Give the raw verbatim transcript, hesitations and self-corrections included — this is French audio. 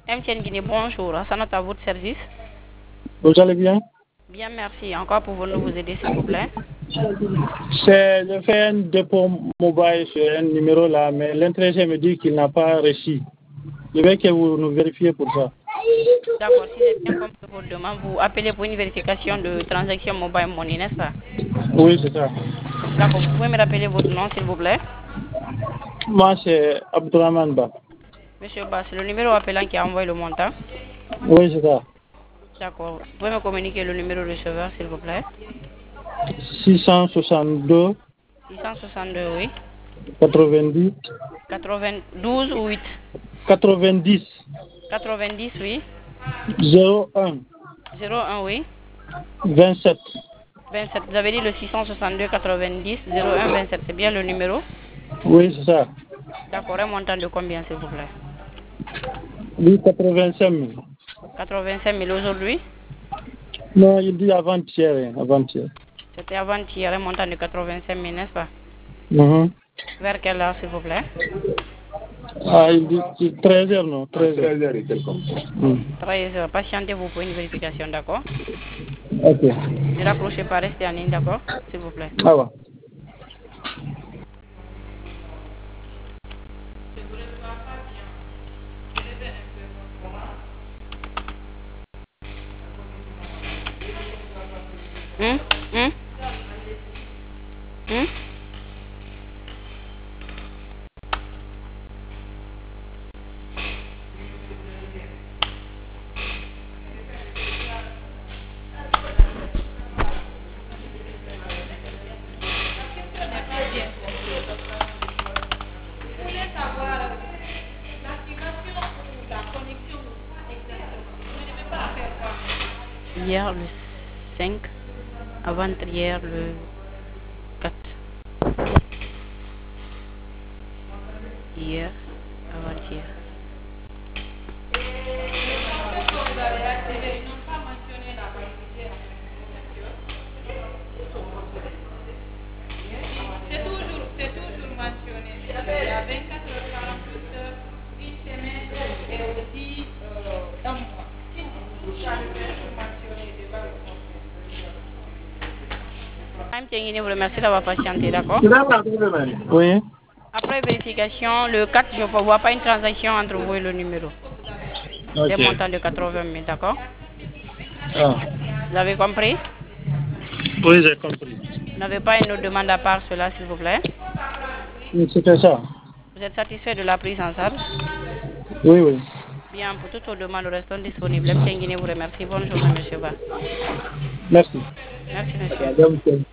M T N Guinée, bonjour. Hassanat à votre service. Vous allez bien? Bien, merci. Encore pouvons-nous vous aider, s'il vous plaît? C'est, je fais un dépôt mobile sur un numéro là, mais l'intéressé me dit qu'il n'a pas reçu. Je veux que vous nous vérifiez pour ça. D'accord, si j'ai bien compris votre demande, vous appelez pour une vérification de transaction mobile money, n'est-ce pas? Oui, c'est ça. D'accord, vous pouvez me rappeler votre nom, s'il vous plaît? Moi, c'est Abdourahmane Ba. Monsieur Ba, c'est le numéro appelant qui a envoyé le montant? Oui, c'est ça. D'accord. Vous pouvez me communiquer le numéro receveur, s'il vous plaît? six cent soixante-deux, six cent soixante-deux, oui. quatre-vingt-dix, quatre-vingt-douze ou huit? quatre-vingt-dix, quatre-vingt-dix, oui. zéro un, zéro un, oui. vingt-sept. vingt-sept. Vous avez dit le six cent soixante-deux quatre-vingt-dix zéro un vingt-sept. C'est bien le numéro? Oui, c'est ça. D'accord. Un montant de combien, s'il vous plaît? Oui, quatre-vingt-cinq mille. quatre-vingt-cinq mille aujourd'hui? Non, il dit avant-hier, hein, avant-hier. C'était avant-hier, un montant de quatre-vingt-cinq mille, n'est-ce pas? Mhm. Vers quelle heure, s'il vous plaît? Ah, il dit treize heures, non? treize heures. treize heures et quelques. Mm. treize heures. Patientez-vous pour une vérification, d'accord? Ok. Ne raccrochez pas, restez en ligne, d'accord? S'il vous plaît. Ah ouais. Hum? Hum? Hum? Hier, le cinq. Avant-hier, le quatre. Hier, avant-hier. C'est toujours, c'est toujours mentionné. Il y a vingt-quatre heures, quarante-huit heures, une semaine et aussi euh, un mois. Tout ça est mentionné devant le compte. M T N Guinée vous remercie d'avoir patienté, d'accord? Oui. Après vérification, le quatre, je ne vois pas une transaction entre vous et le numéro. Ok. Des montants de quatre-vingt mille, d'accord? Ah. Vous avez compris? Oui, j'ai compris. Vous n'avez pas une autre demande à part cela, s'il vous plaît? Oui, c'était ça. Vous êtes satisfait de la prise en charge? Oui, oui. Bien, pour toutes vos demandes, nous restons disponibles. M T N Guinée vous remercie. Bonne journée, monsieur Ba. Merci. Merci, monsieur.